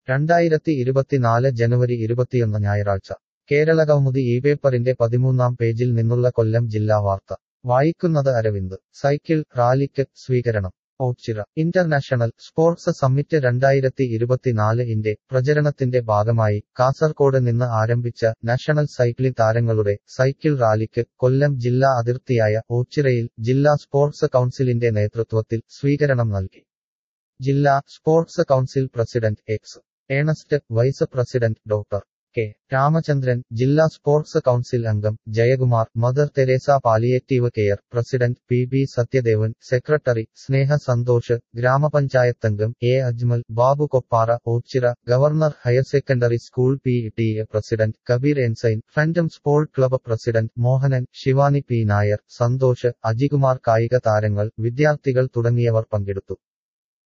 2024 ജനുവരി 21 ഞായറാഴ്ച കേരളകൗമുദി ഇപേപ്പറിന്റെ 13-ാം പേജിൽ നിന്നുള്ള കൊല്ലം ജില്ലാ വാർത്ത വായിക്കുന്നത് അരവിന്ദ്. സൈക്കിൾ റാലിക്ക് സ്വീകരണം. ഓച്ചിറ ഇന്റർനാഷണൽ സ്പോർട്സ് സമ്മിറ്റ് 2024 പ്രചരണത്തിന്റെ ഭാഗമായി കാസർകോട് നിന്ന് ആരംഭിച്ച നാഷണൽ സൈക്ലിംഗ് താരങ്ങളുടെ സൈക്കിൾ റാലിക്ക് കൊല്ലം ജില്ലാ അതിർത്തിയായ ഓച്ചിറയിൽ ജില്ലാ സ്പോർട്സ് കൗൺസിലിന്റെ നേതൃത്വത്തിൽ സ്വീകരണം നൽകി. ജില്ലാ sports council president X. Ernest, vice president doctor K. Ramachandran, ജില്ലാ സ്പോർട്സ് കൗൺസിൽ അംഗം Jayakumar, Mother Teresa palliative care president P. B. Sathyadevan, secretary Sneha Santhosh, ഗ്രാമപഞ്ചായത്തംഗം A. Ajmal, Babu Koppara, Ochira government higher secondary school PTA president Kabeer Ensign, Phantom sport club president Mohanan, Shivani P. Nair, Santhosh, Ajikumar, കായിക താരങ്ങൾ, വിദ്യാർത്ഥികൾ തുടങ്ങിയവർ പങ്കെടുത്തു.